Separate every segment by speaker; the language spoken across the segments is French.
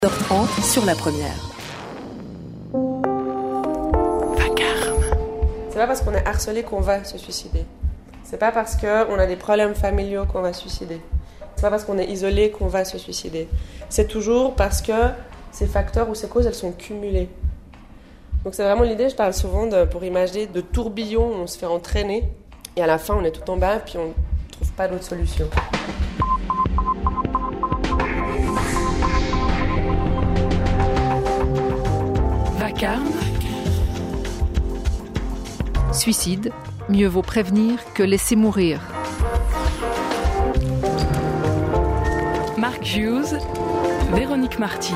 Speaker 1: 10h30 sur la première.
Speaker 2: Vacarme. C'est pas parce qu'on est harcelé qu'on va se suicider. C'est pas parce qu'on a des problèmes familiaux qu'on va se suicider. C'est pas parce qu'on est isolé qu'on va se suicider. C'est toujours parce que ces facteurs ou ces causes, elles sont cumulées. Donc c'est vraiment l'idée, je parle souvent pour imaginer de tourbillons où on se fait entraîner et à la fin on est tout en bas puis on ne trouve pas d'autre solution.
Speaker 1: Vacarme. Suicide, mieux vaut prévenir que laisser mourir. Mark Hughes, Véronique Marty.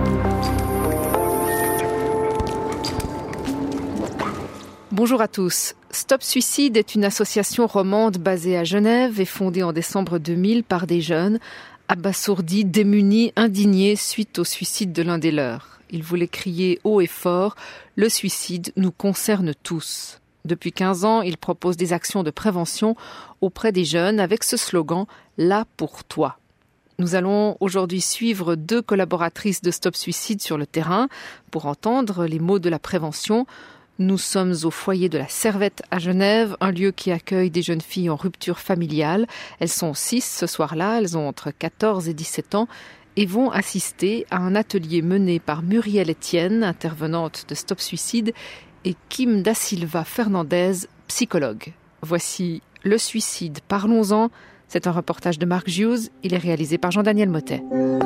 Speaker 1: Bonjour à tous. Stop Suicide est une association romande basée à Genève et fondée en décembre 2000 par des jeunes abasourdis, démunis, indignés suite au suicide de l'un des leurs. Ils voulaient crier haut et fort « Le suicide nous concerne tous ». Depuis 15 ans, ils proposent des actions de prévention auprès des jeunes avec ce slogan « Là pour toi ». Nous allons aujourd'hui suivre 2 collaboratrices de Stop Suicide sur le terrain pour entendre les mots de la prévention. Nous sommes au foyer de la Servette à Genève, un lieu qui accueille des jeunes filles en rupture familiale. Elles sont 6 ce soir-là, elles ont entre 14 et 17 ans et vont assister à un atelier mené par Muriel Etienne, intervenante de Stop Suicide, et Kim Da Silva Fernandez, psychologue. Voici Le suicide, parlons-en. C'est un reportage de Mark Hughes, il est réalisé par Jean-Daniel Mottet.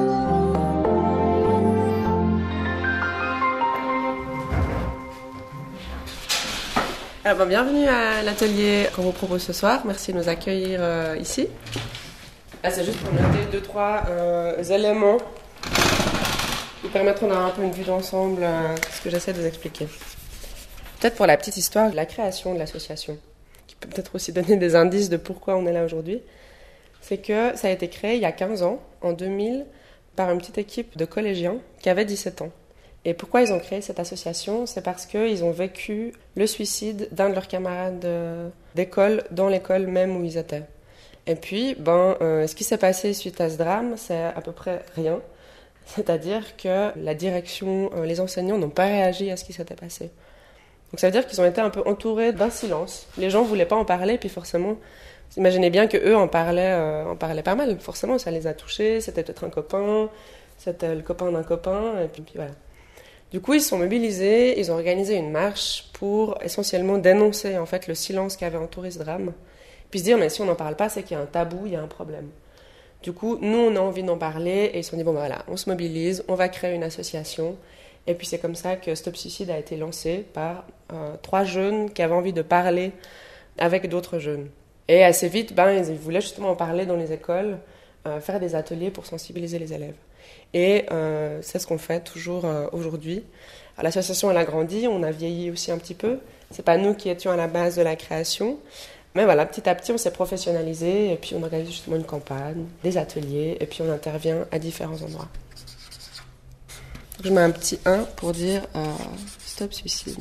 Speaker 2: Alors, bienvenue à l'atelier qu'on vous propose ce soir. Merci de nous accueillir ici. Là, c'est juste pour noter 2-3 éléments qui permettront d'avoir un peu une vue d'ensemble ce que j'essaie de vous expliquer. Peut-être pour la petite histoire de la création de l'association, qui peut peut-être aussi donner des indices de pourquoi on est là aujourd'hui. C'est que ça a été créé il y a 15 ans, en 2000, par une petite équipe de collégiens qui avaient 17 ans. Et pourquoi ils ont créé cette association ? C'est parce qu'ils ont vécu le suicide d'un de leurs camarades d'école dans l'école même où ils étaient. Et puis, ce qui s'est passé suite à ce drame, c'est à peu près rien. C'est-à-dire que la direction, les enseignants n'ont pas réagi à ce qui s'était passé. Donc ça veut dire qu'ils ont été un peu entourés d'un silence. Les gens ne voulaient pas en parler, puis forcément, vous imaginez bien qu'eux en parlaient pas mal. Forcément, ça les a touchés, c'était peut-être un copain, c'était le copain d'un copain, et puis voilà. Du coup, ils se sont mobilisés, ils ont organisé une marche pour essentiellement dénoncer en fait le silence qui avait entouré ce drame. Puis se dire, mais si on n'en parle pas, c'est qu'il y a un tabou, il y a un problème. Du coup, nous, on a envie d'en parler et ils se sont dit, voilà, on se mobilise, on va créer une association. Et puis c'est comme ça que Stop Suicide a été lancé par 3 jeunes qui avaient envie de parler avec d'autres jeunes. Et assez vite, ils voulaient justement en parler dans les écoles, faire des ateliers pour sensibiliser les élèves. Et c'est ce qu'on fait toujours aujourd'hui. Alors, l'association, elle a grandi, on a vieilli aussi un petit peu. C'est pas nous qui étions à la base de la création. Mais voilà, petit à petit, on s'est professionnalisé et puis on organise justement une campagne, des ateliers et puis on intervient à différents endroits. Donc, je mets un petit 1 pour dire Stop Suicide.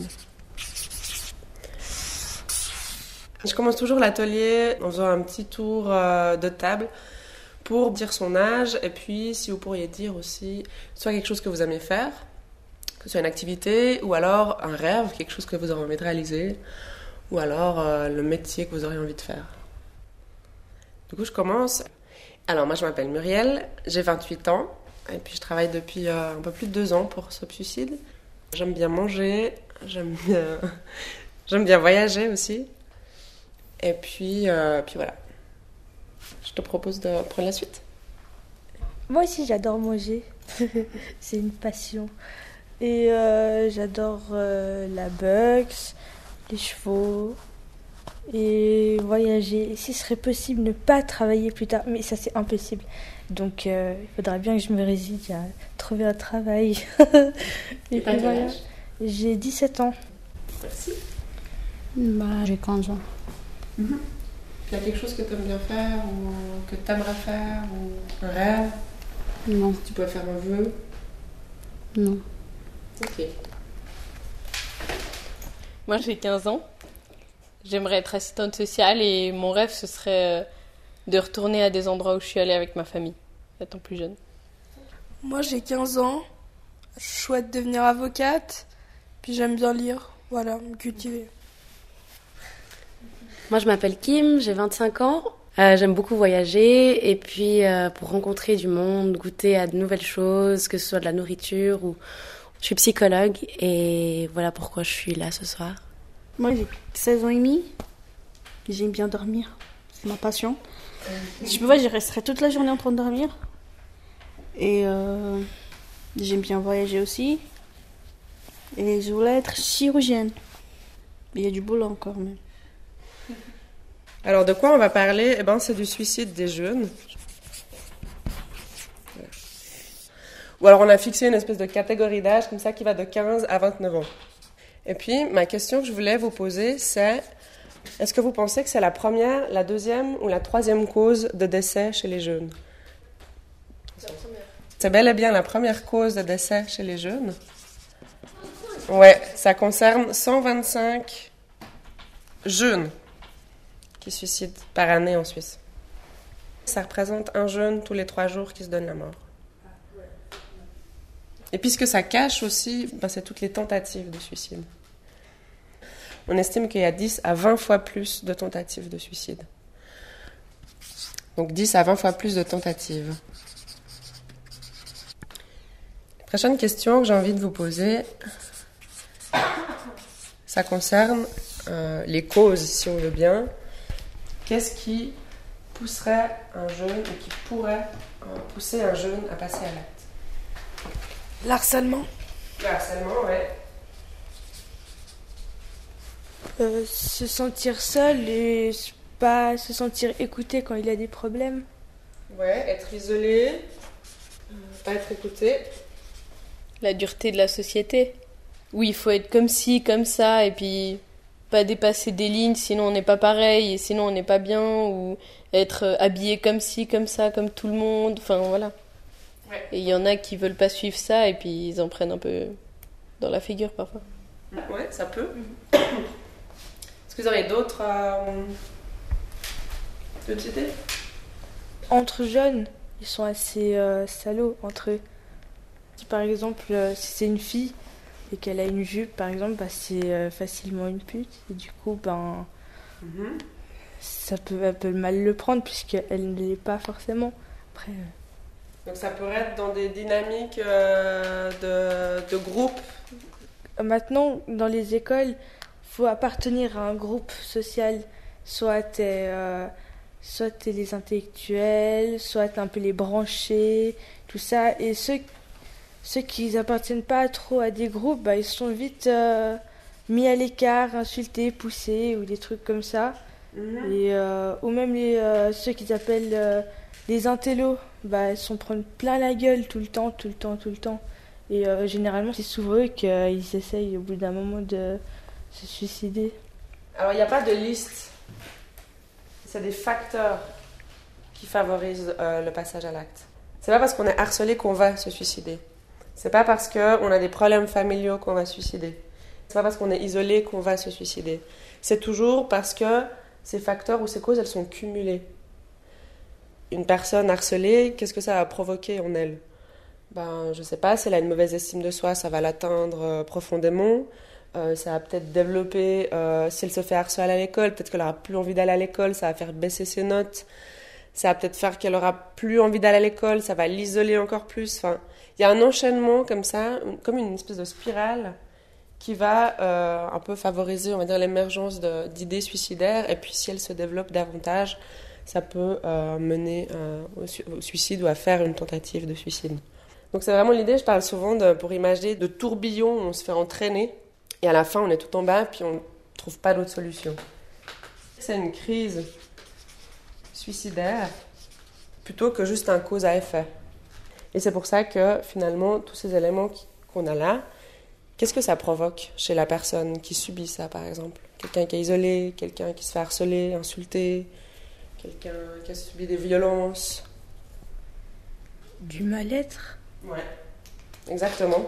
Speaker 2: Je commence toujours l'atelier en faisant un petit tour de table pour dire son âge et puis si vous pourriez dire aussi soit quelque chose que vous aimez faire, que ce soit une activité ou alors un rêve, quelque chose que vous aurez envie de réaliser. Ou alors le métier que vous auriez envie de faire. Du coup, je commence. Alors, moi, je m'appelle Muriel, j'ai 28 ans, et puis je travaille depuis un peu plus de 2 ans pour Stop Suicide. J'aime bien manger, j'aime bien voyager aussi. Et puis voilà. Je te propose de prendre la suite.
Speaker 3: Moi aussi, j'adore manger. C'est une passion. Et j'adore la boxe, les chevaux et voyager. Et si ce serait possible, ne pas travailler plus tard. Mais ça, c'est impossible. Donc, il faudra bien que je me résigne à trouver un travail. Et puis voilà. J'ai 17 ans.
Speaker 2: Merci.
Speaker 4: J'ai 15 ans.
Speaker 2: Il y a quelque chose que tu aimes bien faire ou que tu aimerais faire ou un rêve ?
Speaker 4: Non.
Speaker 2: Tu pourrais faire un vœu ?
Speaker 4: Non.
Speaker 2: Ok.
Speaker 5: Moi, j'ai 15 ans. J'aimerais être assistante sociale et mon rêve, ce serait de retourner à des endroits où je suis allée avec ma famille, étant plus jeune.
Speaker 6: Moi, j'ai 15 ans. Je souhaite devenir avocate. Puis j'aime bien lire. Voilà, me cultiver.
Speaker 7: Moi, je m'appelle Kim, j'ai 25 ans. J'aime beaucoup voyager et puis pour rencontrer du monde, goûter à de nouvelles choses, que ce soit de la nourriture ou... Je suis psychologue et voilà pourquoi je suis là ce soir.
Speaker 8: Moi, j'ai 16 ans et demi. J'aime bien dormir. C'est ma passion. Si je pouvais, je resterais toute la journée en train de dormir. Et j'aime bien voyager aussi. Et je voulais être chirurgienne. Il y a du boulot encore, mais...
Speaker 2: Alors, de quoi on va parler? C'est du suicide des jeunes. Ou alors, on a fixé une espèce de catégorie d'âge comme ça qui va de 15 à 29 ans. Et puis, ma question que je voulais vous poser, c'est est-ce que vous pensez que c'est la première, la deuxième ou la troisième cause de décès chez les jeunes? C'est bel et bien la première cause de décès chez les jeunes. Ouais, ça concerne 125 jeunes qui se suicident par année en Suisse. Ça représente un jeune tous les 3 jours qui se donne la mort. Et puis ce que ça cache aussi, c'est toutes les tentatives de suicide. On estime qu'il y a 10 à 20 fois plus de tentatives de suicide. Donc 10 à 20 fois plus de tentatives. La prochaine question que j'ai envie de vous poser, ça concerne les causes, si on veut bien. Qu'est-ce qui pousserait un jeune ou qui pourrait pousser un jeune à passer à l'acte?
Speaker 6: L'harcèlement.
Speaker 2: Le harcèlement, ouais.
Speaker 3: Se sentir seul et pas se sentir écouté quand il a des problèmes.
Speaker 2: Ouais, être isolé, pas être écouté.
Speaker 5: La dureté de la société. Oui, il faut être comme ci, comme ça, et puis pas dépasser des lignes, sinon on n'est pas pareil, et sinon on n'est pas bien, ou être habillé comme ci, comme ça, comme tout le monde, enfin voilà.
Speaker 2: Ouais.
Speaker 5: Et il y en a qui veulent pas suivre ça, et puis ils en prennent un peu dans la figure parfois.
Speaker 2: Ouais, ça peut. Est-ce que vous auriez d'autres idées?
Speaker 3: Entre jeunes, ils sont assez salauds entre eux. Si par exemple, si c'est une fille et qu'elle a une jupe, par exemple, c'est facilement une pute. Et du coup, elle peut mal le prendre puisqu'elle ne l'est pas forcément. Après,
Speaker 2: Donc ça pourrait être dans des dynamiques de groupe.
Speaker 3: Maintenant, dans les écoles, il faut appartenir à un groupe social. Soit t'es les intellectuels, soit t'es un peu les branchés, tout ça. Et ceux qui n'appartiennent pas trop à des groupes, ils sont vite mis à l'écart, insultés, poussés ou des trucs comme ça. Et, ou même ceux qu'ils appellent les intellos, ils se prennent plein la gueule tout le temps. Et généralement, c'est souvent eux qu'ils essayent au bout d'un moment de se suicider.
Speaker 2: Alors, il n'y a pas de liste. C'est des facteurs qui favorisent le passage à l'acte. C'est pas parce qu'on est harcelé qu'on va se suicider. C'est pas parce qu'on a des problèmes familiaux qu'on va se suicider. C'est pas parce qu'on est isolé qu'on va se suicider. C'est toujours parce que ces facteurs ou ces causes, elles sont cumulées. Une personne harcelée, qu'est-ce que ça va provoquer en elle? Je sais pas, si elle a une mauvaise estime de soi, ça va l'atteindre profondément. Ça va peut-être développer, si elle se fait harceler à l'école, peut-être qu'elle aura plus envie d'aller à l'école, ça va faire baisser ses notes. Ça va peut-être faire qu'elle aura plus envie d'aller à l'école, ça va l'isoler encore plus. Enfin, il y a un enchaînement comme ça, comme une espèce de spirale qui va un peu favoriser, on va dire, l'émergence d'idées suicidaires. Et puis, si elle se développe davantage, ça peut mener au suicide ou à faire une tentative de suicide. Donc, c'est vraiment l'idée, je parle souvent pour imaginer de tourbillons où on se fait entraîner. Et à la fin, on est tout en bas, puis on ne trouve pas d'autre solution. C'est une crise suicidaire plutôt que juste un cause à effet. Et c'est pour ça que finalement, tous ces éléments qu'on a là, qu'est-ce que ça provoque chez la personne qui subit ça, par exemple? Quelqu'un qui est isolé, quelqu'un qui se fait harceler, insulter, quelqu'un qui a subi des violences.
Speaker 3: Du mal-être.
Speaker 2: Ouais, exactement.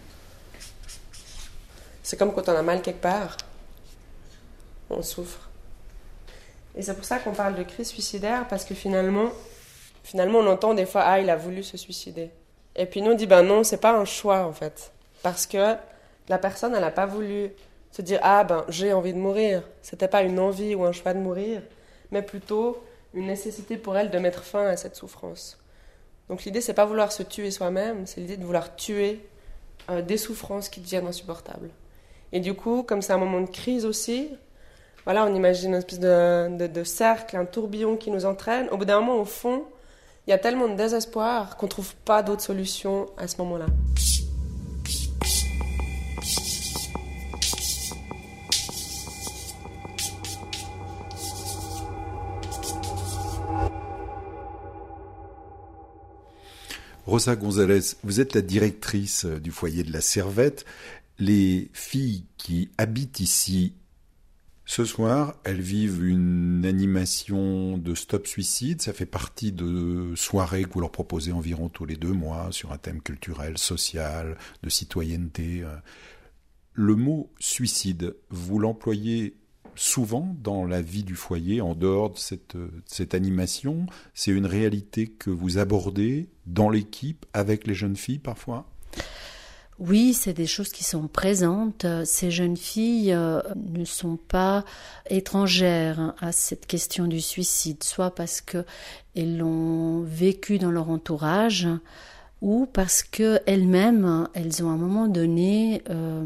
Speaker 2: C'est comme quand on a mal quelque part, on souffre. Et c'est pour ça qu'on parle de crise suicidaire, parce que finalement on entend des fois « Ah, il a voulu se suicider ». Et puis nous, on dit, ben non, c'est pas un choix, en fait. Parce que la personne, elle n'a pas voulu se dire, ah ben, j'ai envie de mourir. C'était pas une envie ou un choix de mourir, mais plutôt une nécessité pour elle de mettre fin à cette souffrance. Donc l'idée, c'est pas vouloir se tuer soi-même, c'est l'idée de vouloir tuer des souffrances qui deviennent insupportables. Et du coup, comme c'est un moment de crise aussi, voilà, on imagine une espèce de cercle, un tourbillon qui nous entraîne. Au bout d'un moment, au fond, il y a tellement de désespoir qu'on ne trouve pas d'autre solution à ce moment-là.
Speaker 9: Rosa González, vous êtes la directrice du foyer de la Servette. Les filles qui habitent ici, ce soir, elles vivent une animation de Stop Suicide. Ça fait partie de soirées que vous leur proposez environ tous les 2 mois sur un thème culturel, social, de citoyenneté. Le mot suicide, vous l'employez souvent dans la vie du foyer, en dehors de cette animation. C'est une réalité que vous abordez dans l'équipe, avec les jeunes filles parfois ?
Speaker 4: Oui, c'est des choses qui sont présentes. Ces jeunes filles ne sont pas étrangères à cette question du suicide, soit parce qu'elles l'ont vécu dans leur entourage, ou parce qu'elles-mêmes, elles ont à un moment donné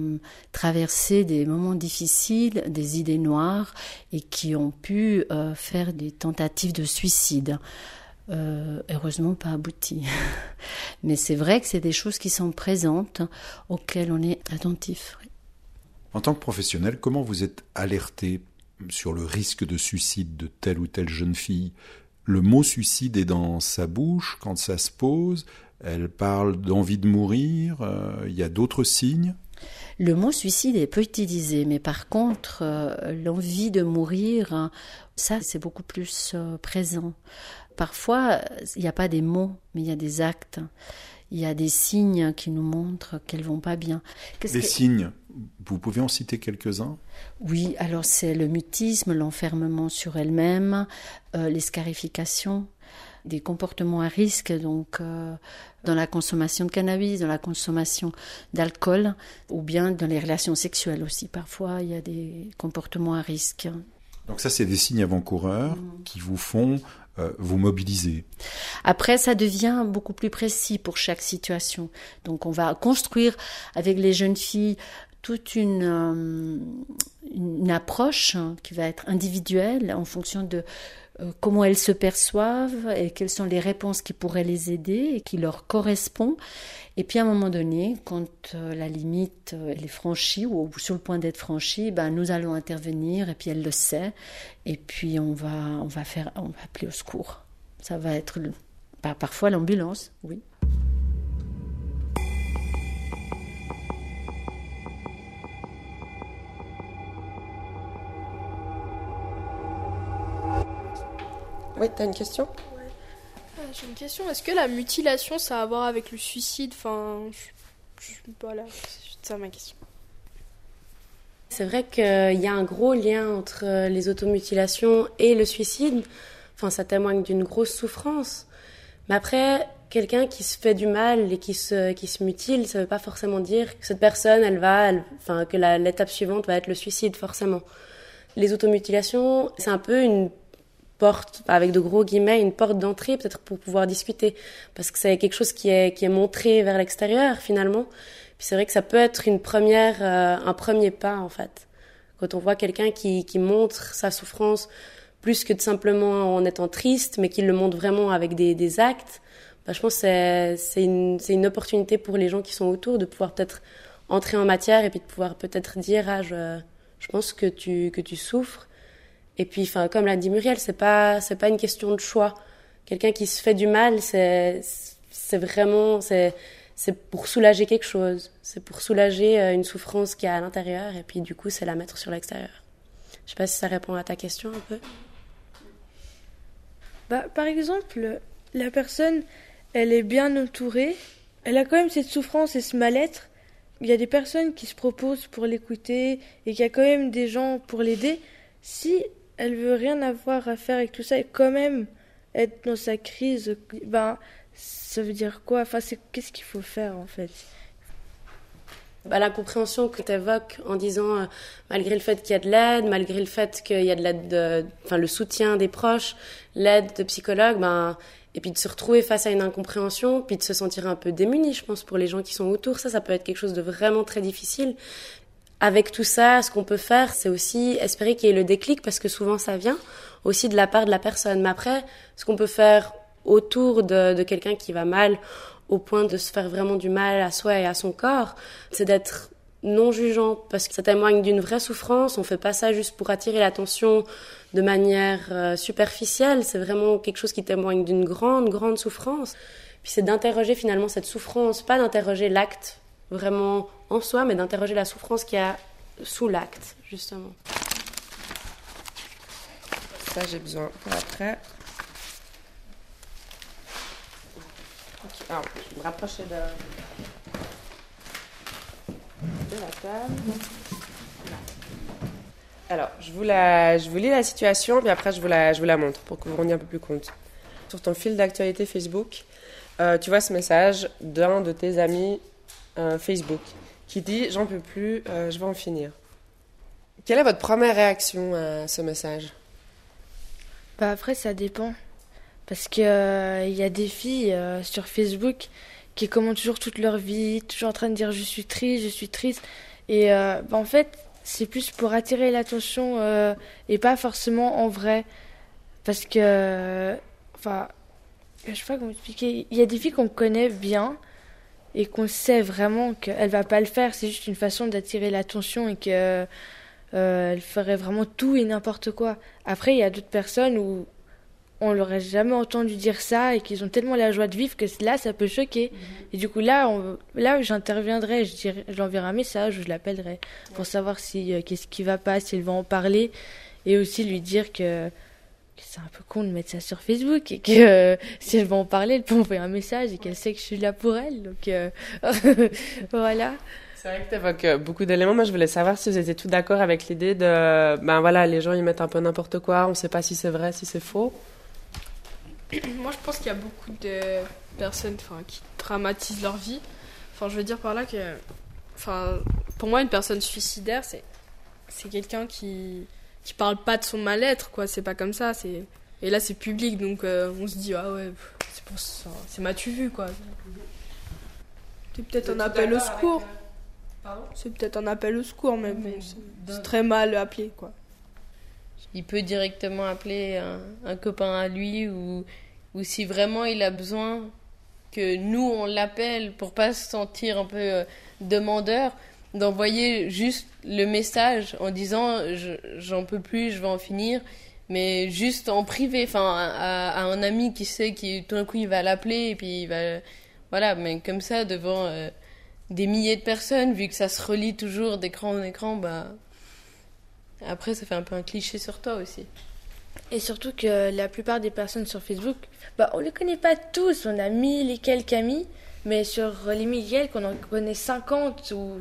Speaker 4: traversé des moments difficiles, des idées noires, et qui ont pu faire des tentatives de suicide. Heureusement pas abouties. Mais c'est vrai que c'est des choses qui sont présentes, auxquelles on est attentif. Oui.
Speaker 9: En tant que professionnel, comment vous êtes alerté sur le risque de suicide de telle ou telle jeune fille ? Le mot suicide est dans sa bouche quand ça se pose. Elle parle d'envie de mourir. Il y a d'autres signes ?
Speaker 4: Le mot suicide est peu utilisé, mais par contre, l'envie de mourir, ça, c'est beaucoup plus présent. Parfois, il n'y a pas des mots, mais il y a des actes. Il y a des signes qui nous montrent qu'elles ne vont pas bien.
Speaker 9: Signes, vous pouvez en citer quelques-uns ?
Speaker 4: Oui, alors c'est le mutisme, l'enfermement sur elle-même, les scarifications, des comportements à risque, donc dans la consommation de cannabis, dans la consommation d'alcool, ou bien dans les relations sexuelles aussi. Parfois, il y a des comportements à risque.
Speaker 9: Donc ça, c'est des signes avant-coureurs qui vous font vous mobiliser.
Speaker 4: Après, ça devient beaucoup plus précis pour chaque situation. Donc on va construire avec les jeunes filles toute une approche qui va être individuelle en fonction de comment elles se perçoivent et quelles sont les réponses qui pourraient les aider et qui leur correspondent. Et puis à un moment donné, quand la limite elle est franchie ou sur le point d'être franchie, nous allons intervenir et puis elle le sait. Et puis on va appeler au secours. Ça va être parfois l'ambulance, oui.
Speaker 2: Oui, t'as une question ?
Speaker 6: J'ai une question. Est-ce que la mutilation, ça a à voir avec le suicide ? Voilà, c'est ça ma question.
Speaker 7: C'est vrai qu'il y a un gros lien entre les automutilations et le suicide. Enfin, ça témoigne d'une grosse souffrance. Mais après, quelqu'un qui se fait du mal et qui se mutile, ça ne veut pas forcément dire que cette personne, que l'étape suivante va être le suicide, forcément. Les automutilations, c'est un peu une porte, avec de gros guillemets, une porte d'entrée peut-être pour pouvoir discuter, parce que c'est quelque chose qui est montré vers l'extérieur finalement. Puis c'est vrai que ça peut être un premier pas en fait. Quand on voit quelqu'un qui montre sa souffrance plus que de simplement en étant triste, mais qui le montre vraiment avec des actes, je pense que c'est une opportunité pour les gens qui sont autour de pouvoir peut-être entrer en matière et puis de pouvoir peut-être dire je pense que tu souffres. Et puis, comme l'a dit Muriel, c'est pas une question de choix. Quelqu'un qui se fait du mal, c'est pour soulager quelque chose. C'est pour soulager une souffrance qu'il y a à l'intérieur, et puis du coup, c'est la mettre sur l'extérieur. Je sais pas si ça répond à ta question un peu.
Speaker 3: Par exemple, la personne, elle est bien entourée. Elle a quand même cette souffrance et ce mal-être. Il y a des personnes qui se proposent pour l'écouter et qu'il y a quand même des gens pour l'aider. Si elle veut rien avoir à faire avec tout ça et quand même être dans sa crise, ça veut dire quoi? Enfin, qu'est-ce qu'il faut faire en fait?
Speaker 7: L'incompréhension que tu évoques en disant malgré le fait qu'il y a de l'aide, malgré le fait qu'il y a de l'aide, le soutien des proches, l'aide de psychologues, et puis de se retrouver face à une incompréhension, puis de se sentir un peu démuni, je pense, pour les gens qui sont autour, ça peut être quelque chose de vraiment très difficile. Avec tout ça, ce qu'on peut faire, c'est aussi espérer qu'il y ait le déclic, parce que souvent ça vient aussi de la part de la personne. Mais après, ce qu'on peut faire autour de quelqu'un qui va mal, au point de se faire vraiment du mal à soi et à son corps, c'est d'être non jugeant, parce que ça témoigne d'une vraie souffrance. On fait pas ça juste pour attirer l'attention de manière superficielle, c'est vraiment quelque chose qui témoigne d'une grande, grande souffrance. Puis c'est d'interroger finalement cette souffrance, pas d'interroger l'acte vraiment en soi, mais d'interroger la souffrance qu'il y a sous l'acte, justement.
Speaker 2: Ça, j'ai besoin pour après. Alors, je vais me rapprocher de la table. Alors, je vous lis la situation, puis après je vous la montre pour que vous vous rendiez un peu plus compte. Sur ton fil d'actualité Facebook, tu vois ce message d'un de tes amis Facebook qui dit « J'en peux plus, je vais en finir ». Quelle est votre première réaction à ce message?
Speaker 3: Après, ça dépend. Parce que y a des filles sur Facebook qui commentent toujours toute leur vie, toujours en train de dire je suis triste. Et en fait, c'est plus pour attirer l'attention et pas forcément en vrai. Parce que, je sais pas comment expliquer. Il y a des filles qu'on connaît bien et qu'on sait vraiment qu'elle va pas le faire. C'est juste une façon d'attirer l'attention et que elle ferait vraiment tout et n'importe quoi. Après, il y a d'autres personnes où on l'aurait jamais entendu dire ça et qu'ils ont tellement la joie de vivre que là, ça peut choquer. Et du coup, là j'interviendrai, je lui enverrai un message ou je l'appellerai pour savoir qu'est-ce qui va pas, si elle va en parler, et aussi lui dire que c'est un peu con de mettre ça sur Facebook et que si elle va en parler, elle peut m'envoyer un message et qu'elle sait que je suis là pour elle. Donc voilà.
Speaker 2: C'est vrai que tu évoques beaucoup d'éléments. Moi, je voulais savoir si vous étiez tous d'accord avec l'idée de, les gens, ils mettent un peu n'importe quoi, on ne sait pas si c'est vrai, si c'est faux.
Speaker 6: Moi, je pense qu'il y a beaucoup de personnes qui dramatisent leur vie. Je veux dire par là que... pour moi, une personne suicidaire, c'est quelqu'un qui parle pas de son mal-être, quoi. C'est pas comme ça. Et là, c'est public, donc on se dit, ah ouais, c'est pour ça. C'est m'as-tu vu, quoi. C'est peut-être un appel au secours. C'est peut-être un appel au secours, mais bon, c'est très mal appelé, quoi.
Speaker 5: Il peut directement appeler un copain à lui ou si vraiment il a besoin que nous on l'appelle pour pas se sentir un peu demandeur, d'envoyer juste le message en disant j'en peux plus, je vais en finir, mais juste en privé, à un ami qui sait qui tout d'un coup il va l'appeler et puis il va mais comme ça devant des milliers de personnes, vu que ça se relie toujours d'écran en écran, après, ça fait un peu un cliché sur toi aussi.
Speaker 3: Et surtout que la plupart des personnes sur Facebook, on ne les connaît pas tous. On a 1000 et quelques amis, mais sur les 1000 et quelques, on en connaît 50 ou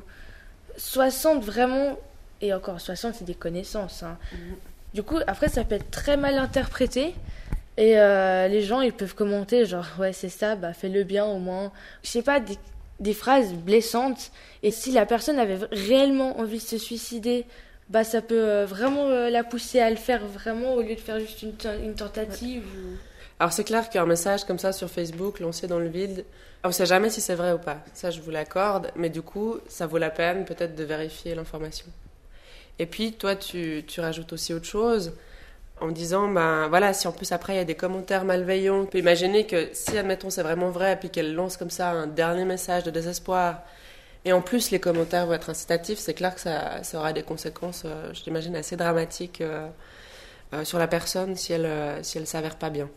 Speaker 3: 60 vraiment. Et encore, 60, c'est des connaissances. Hein. Du coup, après, ça peut être très mal interprété. Et les gens, ils peuvent commenter genre, ouais, c'est ça, fais-le bien au moins. Je sais pas, des phrases blessantes. Et si la personne avait réellement envie de se suicider, ça peut vraiment la pousser à le faire vraiment au lieu de faire juste une tentative. Ou...
Speaker 2: Alors c'est clair qu'un message comme ça sur Facebook lancé dans le vide, on ne sait jamais si c'est vrai ou pas. Ça, je vous l'accorde, mais du coup, ça vaut la peine peut-être de vérifier l'information. Et puis, toi, tu rajoutes aussi autre chose en disant, si en plus après il y a des commentaires malveillants, on peut imaginer que si, admettons, c'est vraiment vrai, et puis qu'elle lance comme ça un dernier message de désespoir, et en plus, les commentaires vont être incitatifs, c'est clair que ça aura des conséquences, je l'imagine, assez dramatiques sur la personne si elle s'avère pas bien.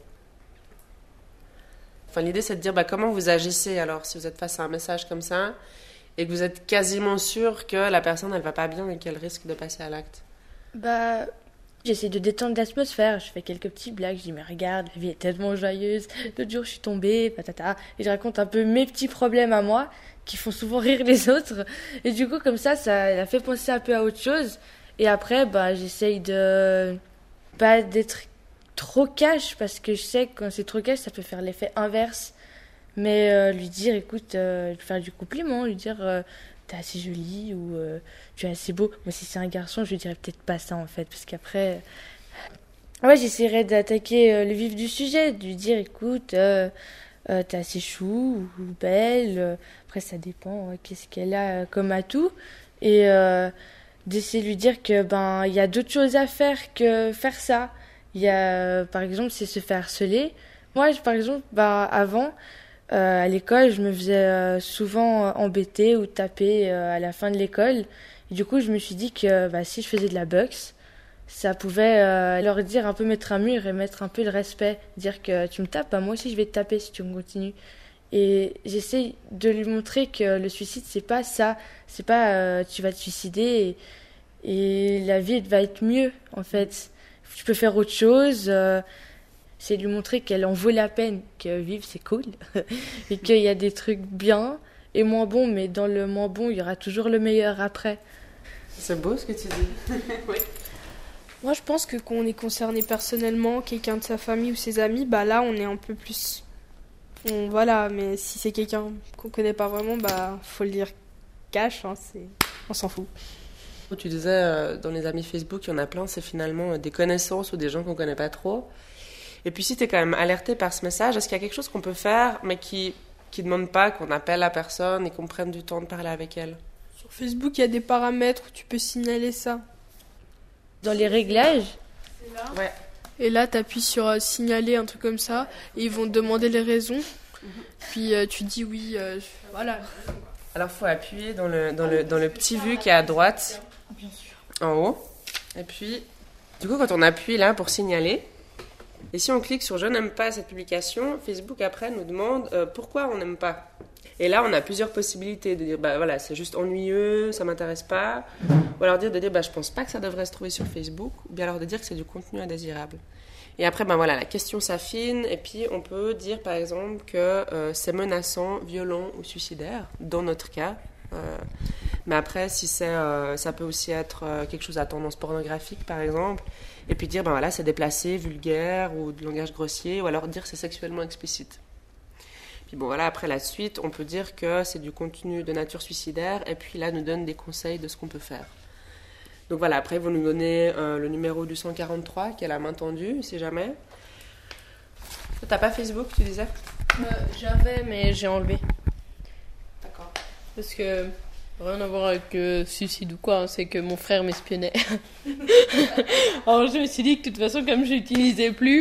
Speaker 2: L'idée, c'est de dire comment vous agissez alors si vous êtes face à un message comme ça et que vous êtes quasiment sûr que la personne, elle va pas bien et qu'elle risque de passer à l'acte.
Speaker 3: J'essaie de détendre l'atmosphère, je fais quelques petits blagues, je dis mais regarde, la vie est tellement joyeuse, l'autre jour je suis tombée, patata, et je raconte un peu mes petits problèmes à moi, qui font souvent rire les autres, et du coup comme ça la fait penser un peu à autre chose, et après j'essaye de pas d'être trop cash, parce que je sais que quand c'est trop cash, ça peut faire l'effet inverse, Mais lui dire, écoute, lui faire du compliment, lui dire t'es assez jolie ou tu es assez beau. Moi, si c'est un garçon, je lui dirais peut-être pas ça en fait, parce qu'après, ouais, j'essaierais d'attaquer le vif du sujet, de lui dire, écoute, t'es assez chou ou belle. Après, ça dépend, qu'est-ce qu'elle a comme atout. Et d'essayer de lui dire que il y a d'autres choses à faire que faire ça. Il y a, par exemple, c'est se faire harceler. Moi, par exemple, avant, à l'école, je me faisais souvent embêter ou taper à la fin de l'école. Et du coup, je me suis dit que si je faisais de la boxe, ça pouvait leur dire un peu mettre un mur et mettre un peu de respect. Dire que tu me tapes, moi aussi je vais te taper si tu me continues. Et j'essaie de lui montrer que le suicide, c'est pas ça. C'est pas tu vas te suicider et la vie va être mieux, en fait. Tu peux faire autre chose. C'est lui montrer qu'elle en vaut la peine, que vivre c'est cool et qu'il y a des trucs bien et moins bons, mais dans le moins bon il y aura toujours le meilleur après.
Speaker 2: C'est beau ce que tu dis. Oui.
Speaker 6: Moi je pense que quand on est concerné personnellement, quelqu'un de sa famille ou ses amis, là on est un peu plus... voilà, mais si c'est quelqu'un qu'on connaît pas vraiment, faut le dire cash, on s'en fout.
Speaker 2: Tu disais dans les amis Facebook, il y en a plein, c'est finalement des connaissances ou des gens qu'on connaît pas trop. Et puis si tu es quand même alerté par ce message, est-ce qu'il y a quelque chose qu'on peut faire, mais qui demande pas qu'on appelle la personne et qu'on prenne du temps de parler avec elle?
Speaker 6: Sur Facebook, il y a des paramètres où tu peux signaler ça.
Speaker 3: Dans les réglages?
Speaker 6: C'est là.
Speaker 2: Ouais.
Speaker 6: Et là, tu appuies sur signaler, un truc comme ça, et ils vont te demander les raisons. Puis tu dis oui, voilà.
Speaker 2: Alors, il faut appuyer dans le petit vu qui est à droite, en haut. Et puis, du coup, quand on appuie là pour signaler, et si on clique sur « Je n'aime pas cette publication », Facebook après nous demande pourquoi on n'aime pas. Et là, on a plusieurs possibilités de dire voilà, c'est juste ennuyeux, ça m'intéresse pas, ou alors de dire je pense pas que ça devrait se trouver sur Facebook, ou bien alors de dire que c'est du contenu indésirable. Et après, voilà, la question s'affine, et puis on peut dire par exemple que c'est menaçant, violent ou suicidaire, dans notre cas. Mais après, si ça peut aussi être quelque chose à tendance pornographique, par exemple, et puis dire, voilà, c'est déplacé, vulgaire, ou de langage grossier, ou alors dire c'est sexuellement explicite. Puis voilà, après la suite, on peut dire que c'est du contenu de nature suicidaire, et puis là, nous donne des conseils de ce qu'on peut faire. Donc voilà, après, ils vont nous donner le numéro du 143, qui est la main tendue, si jamais. T'as pas Facebook, tu disais?
Speaker 5: J'avais, mais j'ai enlevé.
Speaker 2: D'accord.
Speaker 5: Parce que... rien à voir avec suicide ou quoi, c'est que mon frère m'espionnait. Alors je me suis dit que de toute façon, comme je l'utilisais plus,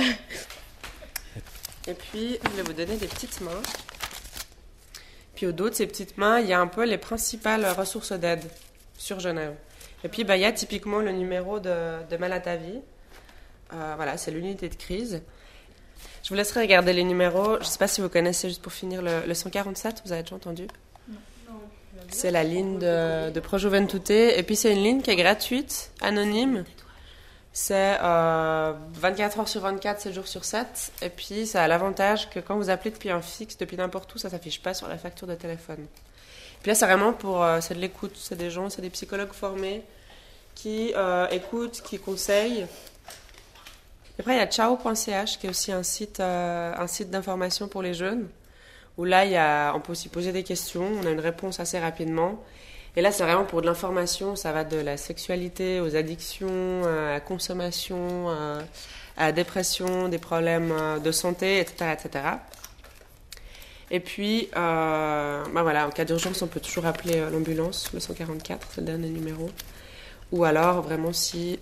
Speaker 2: Et puis, je vais vous donner des petites mains. Puis au dos de ces petites mains, il y a un peu les principales ressources d'aide sur Genève. Et puis, il y a typiquement le numéro de Mal à ta vie. Voilà, c'est l'unité de crise. Je vous laisserai regarder les numéros. Je ne sais pas si vous connaissez, juste pour finir, le 147, vous avez déjà entendu ? C'est la ligne de Pro Juventute. Et puis, c'est une ligne qui est gratuite, anonyme. C'est 24 heures sur 24, 7 jours sur 7. Et puis, ça a l'avantage que quand vous appelez depuis un fixe, depuis n'importe où, ça ne s'affiche pas sur la facture de téléphone. Puis là, c'est vraiment c'est de l'écoute. C'est des gens, c'est des psychologues formés qui écoutent, qui conseillent. Et après, il y a ciao.ch, qui est aussi un site d'information pour les jeunes, où là, on peut aussi poser des questions, on a une réponse assez rapidement. Et là, c'est vraiment pour de l'information, ça va de la sexualité aux addictions, à la consommation, à la dépression, des problèmes de santé, etc. etc. Et puis, voilà, en cas d'urgence, on peut toujours appeler l'ambulance, le 144, c'est le dernier numéro. Ou alors, vraiment, si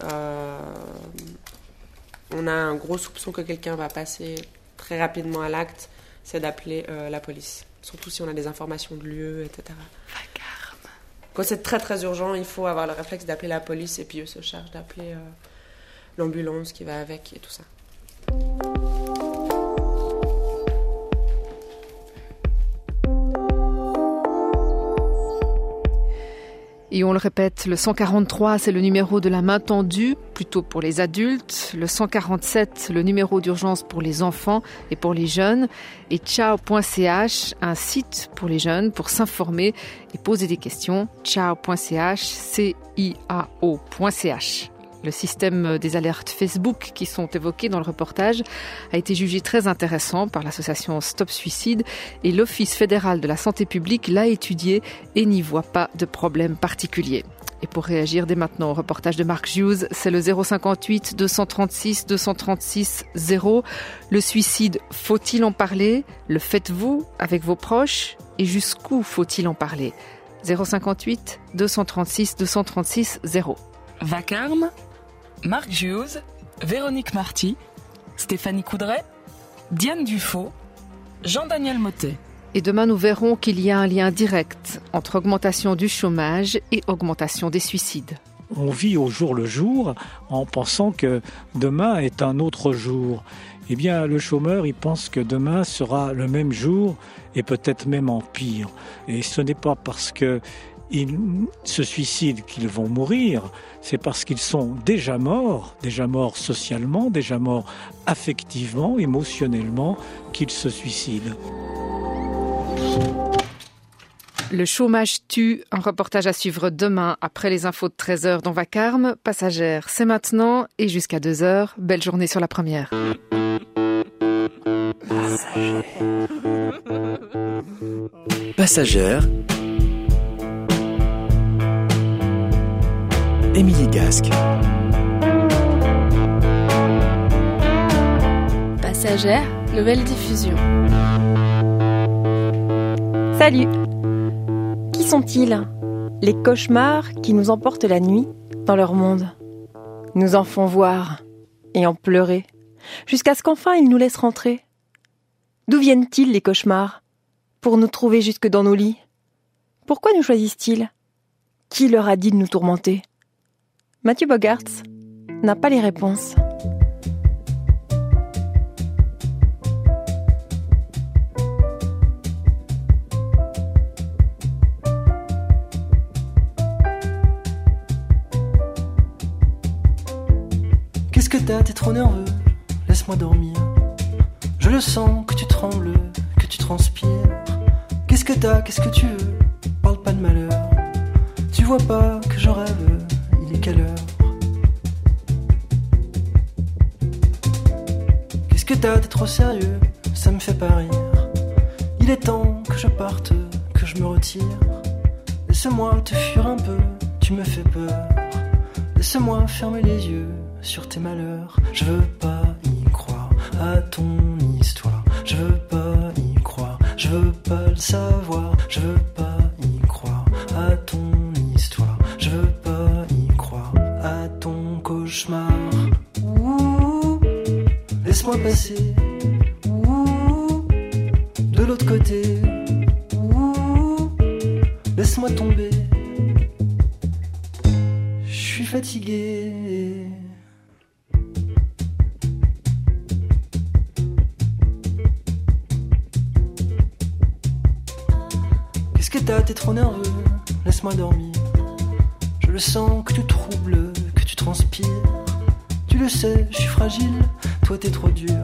Speaker 2: on a un gros soupçon que quelqu'un va passer très rapidement à l'acte, c'est d'appeler la police. Surtout si on a des informations de lieu, etc. Quand c'est très très urgent, il faut avoir le réflexe d'appeler la police et puis eux se chargent d'appeler l'ambulance qui va avec et tout ça.
Speaker 1: Et on le répète, le 143, c'est le numéro de la main tendue, plutôt pour les adultes. Le 147, le numéro d'urgence pour les enfants et pour les jeunes. Et ciao.ch, un site pour les jeunes pour s'informer et poser des questions. Ciao.ch, ciao.ch. Le système des alertes Facebook qui sont évoqués dans le reportage a été jugé très intéressant par l'association Stop Suicide et l'Office fédéral de la santé publique l'a étudié et n'y voit pas de problème particulier. Et pour réagir dès maintenant au reportage de Marc Hughes, c'est le 058 236 236 0. Le suicide, faut-il en parler? Le faites-vous avec vos proches? Et jusqu'où faut-il en parler? 058 236 236 0.
Speaker 10: Vacarme, Marc Hughes, Véronique Marty, Stéphanie Coudray, Diane Dufaux, Jean-Daniel Mottet.
Speaker 1: Et demain, nous verrons qu'il y a un lien direct entre augmentation du chômage et augmentation des suicides.
Speaker 11: On vit au jour le jour en pensant que demain est un autre jour. Eh bien, le chômeur, il pense que demain sera le même jour et peut-être même en pire. Et ce n'est pas parce qu'ils se suicident qu'ils vont mourir, c'est parce qu'ils sont déjà morts socialement, déjà morts affectivement, émotionnellement, qu'ils se suicident.
Speaker 1: Le chômage tue, un reportage à suivre demain après les infos de 13h dans Vacarme. Passagère, c'est maintenant et jusqu'à 2h. Belle journée sur la première.
Speaker 12: Passagère. Émilie Gasque.
Speaker 5: Passagère, nouvelle diffusion.
Speaker 13: Salut! Qui sont-ils? Les cauchemars qui nous emportent la nuit dans leur monde, nous en font voir et en pleurer, jusqu'à ce qu'enfin ils nous laissent rentrer. D'où viennent-ils les cauchemars? Pour nous trouver jusque dans nos lits? Pourquoi nous choisissent-ils? Qui leur a dit de nous tourmenter? Mathieu Bogaerts n'a pas les réponses.
Speaker 14: Qu'est-ce que t'as, t'es trop nerveux, laisse-moi dormir. Je le sens que tu trembles, que tu transpires. Qu'est-ce que t'as, qu'est-ce que tu veux, parle pas de malheur. Tu vois pas que je rêve, il est quelle heure? Qu'est-ce que t'as, t'es trop sérieux, ça me fait pas rire. Il est temps que je parte, que je me retire. Laisse-moi te fuir un peu, tu me fais peur. Laisse-moi fermer les yeux sur tes malheurs. Je veux pas y croire à ton histoire. Je veux pas y croire, je veux pas le savoir. Je veux pas y croire à ton histoire. Je veux pas y croire à ton cauchemar. Ouh, laisse-moi passer. Ouh, de l'autre côté. Ouh, laisse-moi tomber. Je suis fatigué. Qu'est-ce que t'as, t'es trop nerveux, laisse-moi dormir. Je le sens que tu troubles, que tu transpires. Tu le sais, je suis fragile, toi t'es trop dur.